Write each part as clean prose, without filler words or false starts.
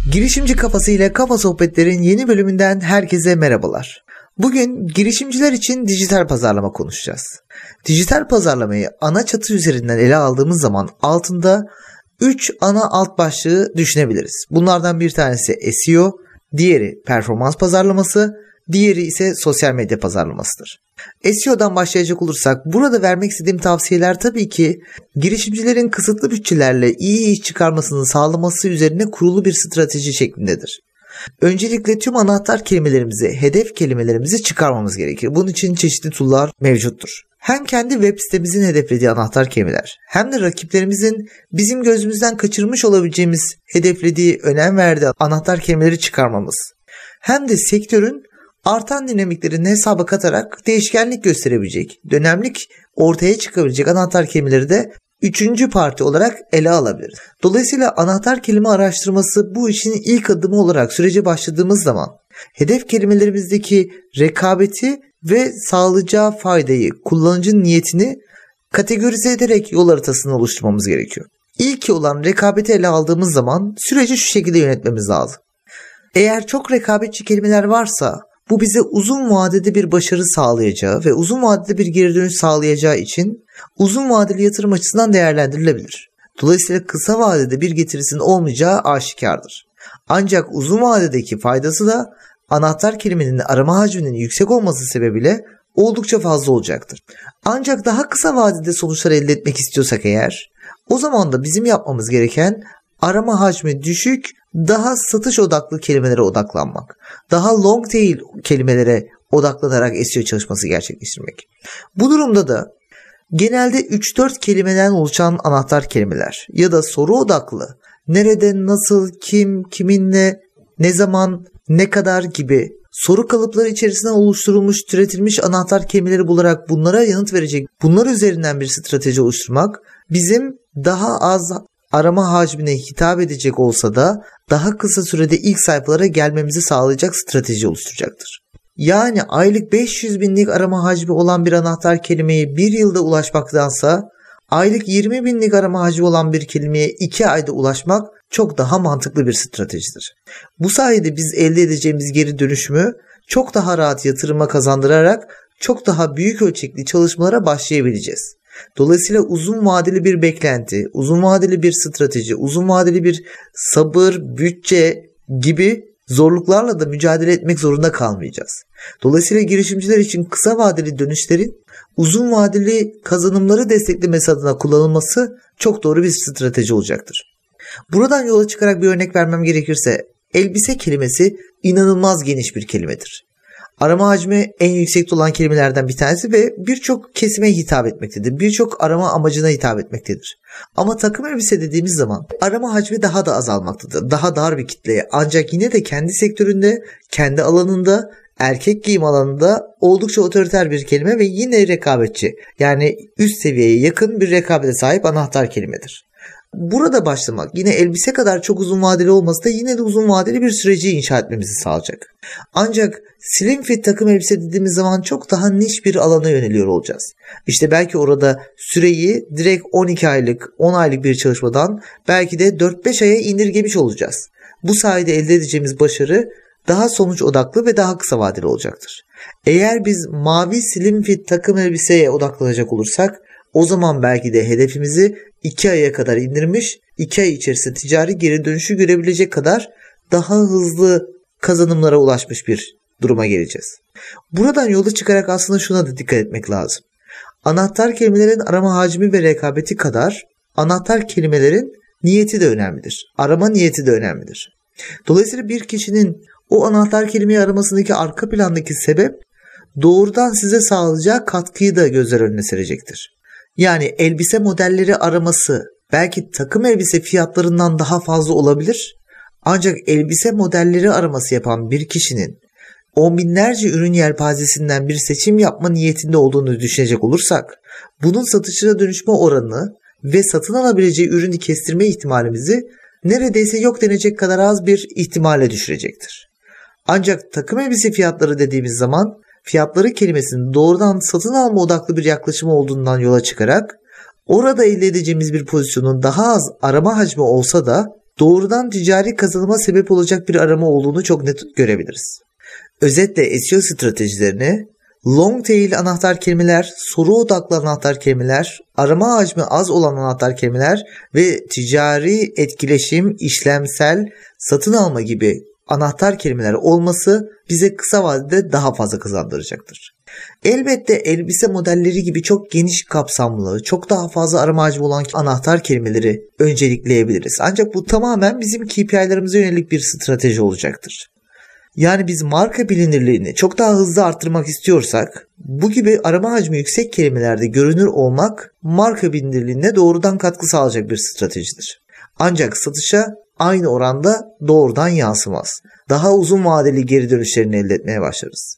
Girişimci Kafası ile Kafa Sohbetler'in yeni bölümünden herkese merhabalar. Bugün girişimciler için dijital pazarlama konuşacağız. Dijital pazarlamayı ana çatı üzerinden ele aldığımız zaman altında 3 ana alt başlığı düşünebiliriz. Bunlardan bir tanesi SEO, diğeri performans pazarlaması, diğeri ise sosyal medya pazarlamasıdır. SEO'dan başlayacak olursak burada vermek istediğim tavsiyeler tabii ki girişimcilerin kısıtlı bütçelerle iyi iş çıkarmasını sağlaması üzerine kurulu bir strateji şeklindedir. Öncelikle tüm anahtar kelimelerimizi, hedef kelimelerimizi çıkarmamız gerekir. Bunun için çeşitli tool'lar mevcuttur. Hem kendi web sitemizin hedeflediği anahtar kelimeler, hem de rakiplerimizin bizim gözümüzden kaçırmış olabileceğimiz, hedeflediği, önem verdiği anahtar kelimeleri çıkarmamız, hem de sektörün artan dinamiklerini hesaba katarak değişkenlik gösterebilecek, dönemlik ortaya çıkabilecek anahtar kelimeleri de üçüncü parti olarak ele alabiliriz. Dolayısıyla anahtar kelime araştırması bu işin ilk adımı olarak sürece başladığımız zaman hedef kelimelerimizdeki rekabeti ve sağlayacağı faydayı, kullanıcının niyetini kategorize ederek yol haritasını oluşturmamız gerekiyor. İlki olan rekabeti ele aldığımız zaman süreci şu şekilde yönetmemiz lazım. Eğer çok rekabetçi kelimeler varsa bu bize uzun vadede bir başarı sağlayacağı ve uzun vadede bir geri dönüş sağlayacağı için uzun vadeli yatırım açısından değerlendirilebilir. Dolayısıyla kısa vadede bir getirisinin olmayacağı aşikardır. Ancak uzun vadedeki faydası da anahtar kelimenin arama hacminin yüksek olması sebebiyle oldukça fazla olacaktır. Ancak daha kısa vadede sonuçlar elde etmek istiyorsak eğer, o zaman da bizim yapmamız gereken arama hacmi düşük, daha satış odaklı kelimelere odaklanmak. Daha long tail kelimelere odaklanarak SEO çalışması gerçekleştirmek. Bu durumda da genelde 3-4 kelimeden oluşan anahtar kelimeler ya da soru odaklı, nerede, nasıl, kim, kiminle, ne zaman, ne kadar gibi soru kalıpları içerisinden oluşturulmuş, türetilmiş anahtar kelimeleri bularak bunlara yanıt verecek, bunlar üzerinden bir strateji oluşturmak bizim daha az arama hacmine hitap edecek olsa da daha kısa sürede ilk sayfalara gelmemizi sağlayacak strateji oluşturacaktır. Yani aylık 500 binlik arama hacmi olan bir anahtar kelimeye bir yılda ulaşmaktansa aylık 20 binlik arama hacmi olan bir kelimeye 2 ayda ulaşmak çok daha mantıklı bir stratejidir. Bu sayede biz elde edeceğimiz geri dönüşümü çok daha rahat yatırıma kazandırarak çok daha büyük ölçekli çalışmalara başlayabileceğiz. Dolayısıyla uzun vadeli bir beklenti, uzun vadeli bir strateji, uzun vadeli bir sabır, bütçe gibi zorluklarla da mücadele etmek zorunda kalmayacağız. Dolayısıyla girişimciler için kısa vadeli dönüşlerin uzun vadeli kazanımları desteklemesi adına kullanılması çok doğru bir strateji olacaktır. Buradan yola çıkarak bir örnek vermem gerekirse, elbise kelimesi inanılmaz geniş bir kelimedir. Arama hacmi en yüksekte olan kelimelerden bir tanesi ve birçok kesime hitap etmektedir. Birçok arama amacına hitap etmektedir. Ama takım elbise dediğimiz zaman arama hacmi daha da azalmaktadır. Daha dar bir kitleye, ancak yine de kendi sektöründe, kendi alanında, erkek giyim alanında oldukça otoriter bir kelime ve yine rekabetçi. Yani üst seviyeye yakın bir rekabete sahip anahtar kelimedir. Burada başlamak yine elbise kadar çok uzun vadeli olmasa da yine de uzun vadeli bir süreci inşa etmemizi sağlayacak. Ancak slim fit takım elbise dediğimiz zaman çok daha niş bir alana yöneliyor olacağız. İşte belki orada süreyi direkt 12 aylık, 10 aylık bir çalışmadan belki de 4-5 aya indirgemiş olacağız. Bu sayede elde edeceğimiz başarı daha sonuç odaklı ve daha kısa vadeli olacaktır. Eğer biz mavi slim fit takım elbiseye odaklanacak olursak o zaman belki de hedefimizi 2 aya kadar indirmiş, 2 ay içerisinde ticari geri dönüşü görebilecek kadar daha hızlı kazanımlara ulaşmış bir duruma geleceğiz. Buradan yola çıkarak aslında şuna da dikkat etmek lazım. Anahtar kelimelerin arama hacmi ve rekabeti kadar anahtar kelimelerin niyeti de önemlidir. Arama niyeti de önemlidir. Dolayısıyla bir kişinin o anahtar kelimeyi aramasındaki arka plandaki sebep doğrudan size sağlayacağı katkıyı da gözler önüne serecektir. Yani elbise modelleri araması belki takım elbise fiyatlarından daha fazla olabilir. Ancak elbise modelleri araması yapan bir kişinin on binlerce ürün yelpazesinden bir seçim yapma niyetinde olduğunu düşünecek olursak, bunun satışına dönüşme oranını ve satın alabileceği ürünü kestirme ihtimalimizi neredeyse yok denecek kadar az bir ihtimale düşürecektir. Ancak takım elbise fiyatları dediğimiz zaman fiyatları kelimesinin doğrudan satın alma odaklı bir yaklaşım olduğundan yola çıkarak orada elde edeceğimiz bir pozisyonun daha az arama hacmi olsa da doğrudan ticari kazanıma sebep olacak bir arama olduğunu çok net görebiliriz. Özetle SEO stratejilerini long tail anahtar kelimeler, soru odaklı anahtar kelimeler, arama hacmi az olan anahtar kelimeler ve ticari etkileşim, işlemsel, satın alma gibi anahtar kelimeler olması bize kısa vadede daha fazla kazandıracaktır. Elbette elbise modelleri gibi çok geniş kapsamlı, çok daha fazla arama hacmi olan anahtar kelimeleri öncelikleyebiliriz. Ancak bu tamamen bizim KPI'lerimize yönelik bir strateji olacaktır. Yani biz marka bilinirliğini çok daha hızlı arttırmak istiyorsak bu gibi arama hacmi yüksek kelimelerde görünür olmak marka bilinirliğine doğrudan katkı sağlayacak bir stratejidir. Ancak satışa aynı oranda doğrudan yansımaz. Daha uzun vadeli geri dönüşlerini elde etmeye başlarız.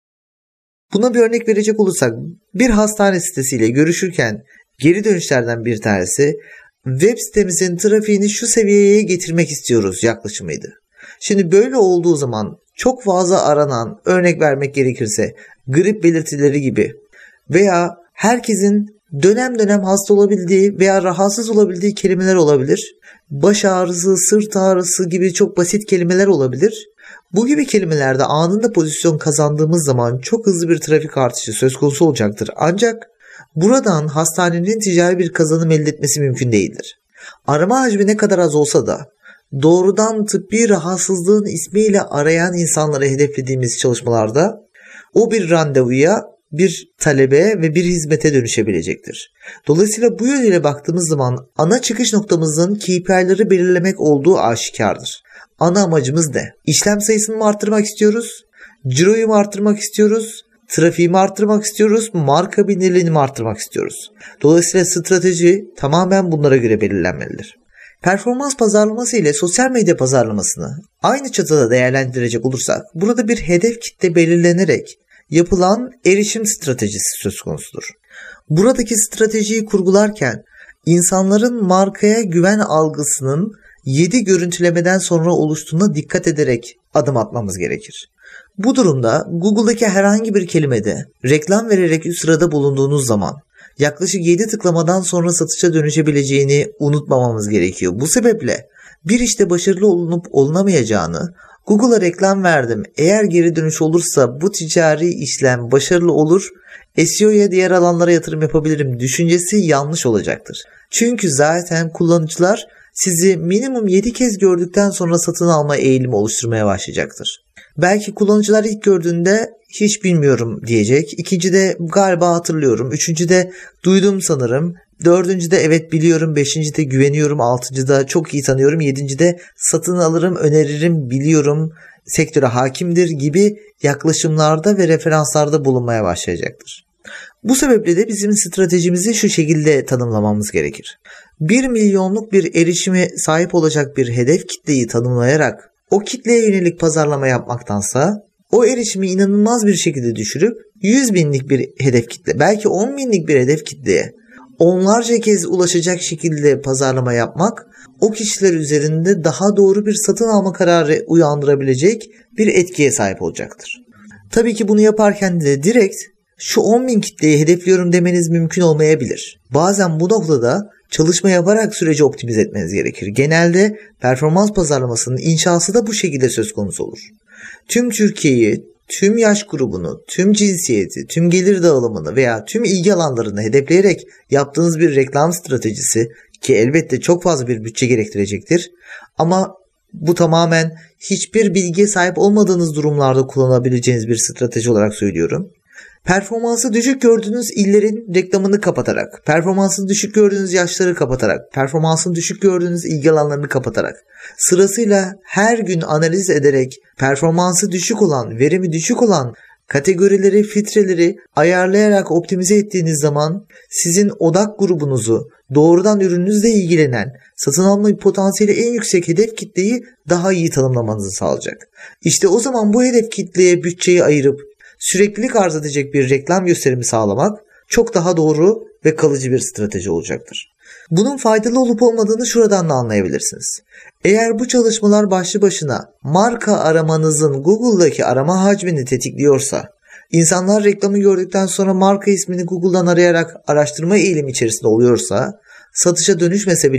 Buna bir örnek verecek olursak bir hastane sitesiyle görüşürken geri dönüşlerden bir tanesi web sitemizin trafiğini şu seviyeye getirmek istiyoruz yaklaşımıydı. Şimdi böyle olduğu zaman çok fazla aranan, örnek vermek gerekirse grip belirtileri gibi veya herkesin dönem dönem hasta olabildiği veya rahatsız olabildiği kelimeler olabilir. Baş ağrısı, sırt ağrısı gibi çok basit kelimeler olabilir. Bu gibi kelimelerde anında pozisyon kazandığımız zaman çok hızlı bir trafik artışı söz konusu olacaktır. Ancak buradan hastanenin ticari bir kazanım elde etmesi mümkün değildir. Arama hacmi ne kadar az olsa da doğrudan tıbbi rahatsızlığın ismiyle arayan insanları hedeflediğimiz çalışmalarda o bir randevuya, bir talebe ve bir hizmete dönüşebilecektir. Dolayısıyla bu yönüyle baktığımız zaman ana çıkış noktamızın KPI'leri belirlemek olduğu aşikardır. Ana amacımız ne? İşlem sayısını mı arttırmak istiyoruz? Ciroyu mu arttırmak istiyoruz? Trafiği mi arttırmak istiyoruz? Marka bilinirliğini mi arttırmak istiyoruz? Dolayısıyla strateji tamamen bunlara göre belirlenmelidir. Performans pazarlaması ile sosyal medya pazarlamasını aynı çatıda değerlendirecek olursak burada bir hedef kitle belirlenerek yapılan erişim stratejisi söz konusudur. Buradaki stratejiyi kurgularken insanların markaya güven algısının 7 görüntülemeden sonra oluştuğuna dikkat ederek adım atmamız gerekir. Bu durumda Google'daki herhangi bir kelimede reklam vererek üst sırada bulunduğunuz zaman yaklaşık 7 tıklamadan sonra satışa dönüşebileceğini unutmamamız gerekiyor. Bu sebeple bir işte başarılı olunup olunamayacağını, Google'a reklam verdim, eğer geri dönüş olursa bu ticari işlem başarılı olur, SEO'ya diğer alanlara yatırım yapabilirim düşüncesi yanlış olacaktır. Çünkü zaten kullanıcılar sizi minimum 7 kez gördükten sonra satın alma eğilimi oluşturmaya başlayacaktır. Belki kullanıcılar ilk gördüğünde hiç bilmiyorum diyecek. İkincide galiba hatırlıyorum. Üçüncüde duydum sanırım. Dördüncüde evet biliyorum. Beşincide güveniyorum. Altıncıda çok iyi tanıyorum. Yedincide satın alırım, öneririm, biliyorum, sektöre hakimdir gibi yaklaşımlarda ve referanslarda bulunmaya başlayacaktır. Bu sebeple de bizim stratejimizi şu şekilde tanımlamamız gerekir. 1 milyonluk bir erişime sahip olacak bir hedef kitleyi tanımlayarak o kitleye yönelik pazarlama yapmaktansa o erişimi inanılmaz bir şekilde düşürüp 100 binlik bir hedef kitle, belki 10 binlik bir hedef kitleye onlarca kez ulaşacak şekilde pazarlama yapmak o kişiler üzerinde daha doğru bir satın alma kararı uyandırabilecek bir etkiye sahip olacaktır. Tabii ki bunu yaparken de direkt şu 10 bin kitleyi hedefliyorum demeniz mümkün olmayabilir. Bazen bu noktada çalışma yaparak süreci optimize etmeniz gerekir. Genelde performans pazarlamasının inşası da bu şekilde söz konusu olur. Tüm Türkiye'yi, tüm yaş grubunu, tüm cinsiyeti, tüm gelir dağılımını veya tüm ilgi alanlarını hedefleyerek yaptığınız bir reklam stratejisi ki elbette çok fazla bir bütçe gerektirecektir. Ama bu tamamen hiçbir bilgiye sahip olmadığınız durumlarda kullanabileceğiniz bir strateji olarak söylüyorum. Performansı düşük gördüğünüz illerin reklamını kapatarak, performansını düşük gördüğünüz yaşları kapatarak, performansını düşük gördüğünüz ilgi alanlarını kapatarak, sırasıyla her gün analiz ederek performansı düşük olan, verimi düşük olan kategorileri, filtreleri ayarlayarak optimize ettiğiniz zaman sizin odak grubunuzu, doğrudan ürününüzle ilgilenen, satın alma potansiyeli en yüksek hedef kitleyi daha iyi tanımlamanızı sağlayacak. İşte o zaman bu hedef kitleye bütçeyi ayırıp süreklilik arz edecek bir reklam gösterimi sağlamak çok daha doğru ve kalıcı bir strateji olacaktır. Bunun faydalı olup olmadığını şuradan da anlayabilirsiniz. Eğer bu çalışmalar başlı başına marka aramanızın Google'daki arama hacmini tetikliyorsa, insanlar reklamı gördükten sonra marka ismini Google'dan arayarak araştırma eğilimi içerisinde oluyorsa, satışa dönüşmese bile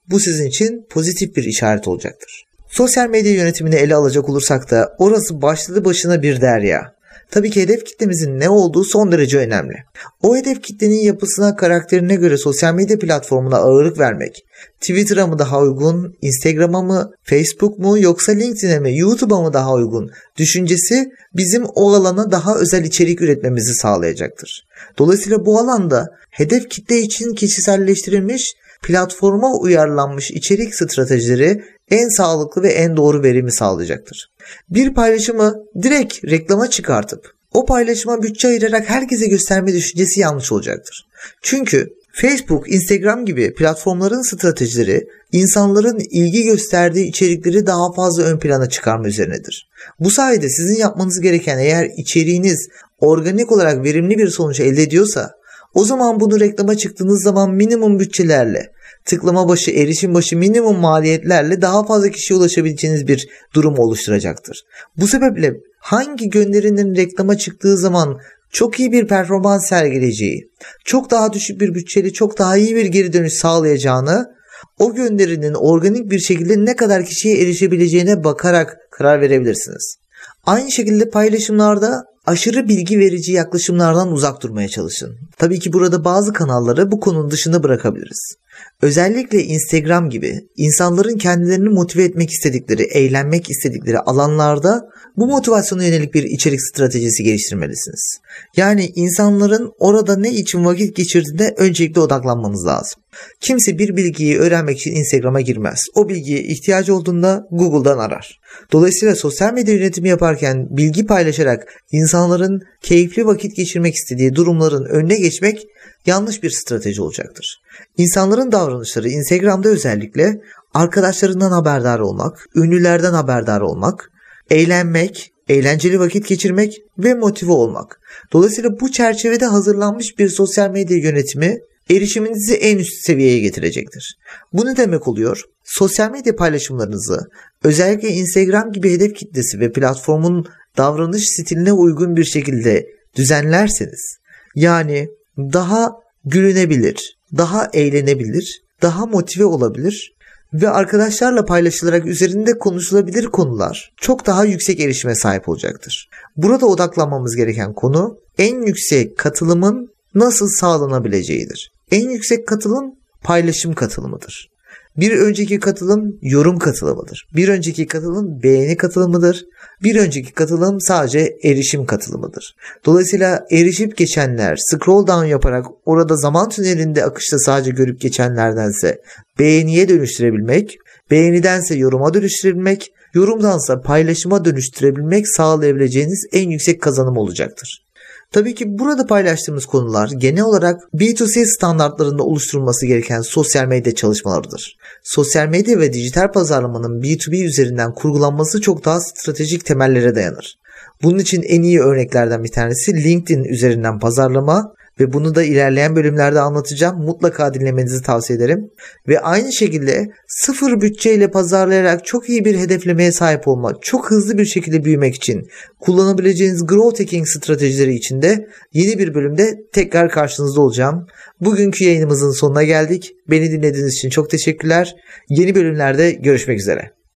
Bu sizin için pozitif bir işaret olacaktır. Sosyal medya yönetimini ele alacak olursak da orası başlı başına bir derya. Tabii ki hedef kitlemizin ne olduğu son derece önemli. O hedef kitlenin yapısına, karakterine göre sosyal medya platformuna ağırlık vermek, Twitter'a mı daha uygun, Instagram'a mı, Facebook mu yoksa LinkedIn'e mi, YouTube'a mı daha uygun düşüncesi bizim o alana daha özel içerik üretmemizi sağlayacaktır. Dolayısıyla bu alanda hedef kitle için kişiselleştirilmiş, platforma uyarlanmış içerik stratejileri en sağlıklı ve en doğru verimi sağlayacaktır. Bir paylaşımı direkt reklama çıkartıp o paylaşıma bütçe ayırarak herkese gösterme düşüncesi yanlış olacaktır. Çünkü Facebook, Instagram gibi platformların stratejileri insanların ilgi gösterdiği içerikleri daha fazla ön plana çıkarma üzerinedir. Bu sayede sizin yapmanız gereken, eğer içeriğiniz organik olarak verimli bir sonuç elde ediyorsa, o zaman bunu reklama çıktığınız zaman minimum bütçelerle, tıklama başı, erişim başı minimum maliyetlerle daha fazla kişiye ulaşabileceğiniz bir durum oluşturacaktır. Bu sebeple hangi gönderinin reklama çıktığı zaman çok iyi bir performans sergileyeceği, çok daha düşük bir bütçeli, çok daha iyi bir geri dönüş sağlayacağını, o gönderinin organik bir şekilde ne kadar kişiye erişebileceğine bakarak karar verebilirsiniz. Aynı şekilde paylaşımlarda aşırı bilgi verici yaklaşımlardan uzak durmaya çalışın. Tabii ki burada bazı kanalları bu konunun dışında bırakabiliriz. Özellikle Instagram gibi insanların kendilerini motive etmek istedikleri, eğlenmek istedikleri alanlarda bu motivasyona yönelik bir içerik stratejisi geliştirmelisiniz. Yani insanların orada ne için vakit geçirdiğine öncelikle odaklanmanız lazım. Kimse bir bilgiyi öğrenmek için Instagram'a girmez. O bilgiye ihtiyacı olduğunda Google'dan arar. Dolayısıyla sosyal medya yönetimi yaparken bilgi paylaşarak insanların keyifli vakit geçirmek istediği durumların önüne geçmek yanlış bir strateji olacaktır. İnsanların davranışları Instagram'da özellikle arkadaşlarından haberdar olmak, ünlülerden haberdar olmak, eğlenmek, eğlenceli vakit geçirmek ve motive olmak. Dolayısıyla bu çerçevede hazırlanmış bir sosyal medya yönetimi erişiminizi en üst seviyeye getirecektir. Bu ne demek oluyor? Sosyal medya paylaşımlarınızı özellikle Instagram gibi hedef kitlesi ve platformun davranış stiline uygun bir şekilde düzenlerseniz, yani daha gülünebilir, daha eğlenebilir, daha motive olabilir ve arkadaşlarla paylaşılarak üzerinde konuşulabilir konular çok daha yüksek erişime sahip olacaktır. Burada odaklanmamız gereken konu en yüksek katılımın nasıl sağlanabileceğidir. En yüksek katılım paylaşım katılımıdır. Bir önceki katılım yorum katılımıdır. Bir önceki katılım beğeni katılımıdır. Bir önceki katılım sadece erişim katılımıdır. Dolayısıyla erişip geçenler, scroll down yaparak orada zaman tünelinde akışta sadece görüp geçenlerdense beğeniye dönüştürebilmek, beğenidense yoruma dönüştürebilmek, yorumdansa paylaşıma dönüştürebilmek sağlayabileceğiniz en yüksek kazanım olacaktır. Tabii ki burada paylaştığımız konular genel olarak B2C standartlarında oluşturulması gereken sosyal medya çalışmalarıdır. Sosyal medya ve dijital pazarlamanın B2B üzerinden kurgulanması çok daha stratejik temellere dayanır. Bunun için en iyi örneklerden bir tanesi LinkedIn üzerinden pazarlama ve bunu da ilerleyen bölümlerde anlatacağım. Mutlaka dinlemenizi tavsiye ederim. Ve aynı şekilde sıfır bütçeyle pazarlayarak çok iyi bir hedeflemeye sahip olmak, çok hızlı bir şekilde büyümek için kullanabileceğiniz growth hacking stratejileri içinde yeni bir bölümde tekrar karşınızda olacağım. Bugünkü yayınımızın sonuna geldik. Beni dinlediğiniz için çok teşekkürler. Yeni bölümlerde görüşmek üzere.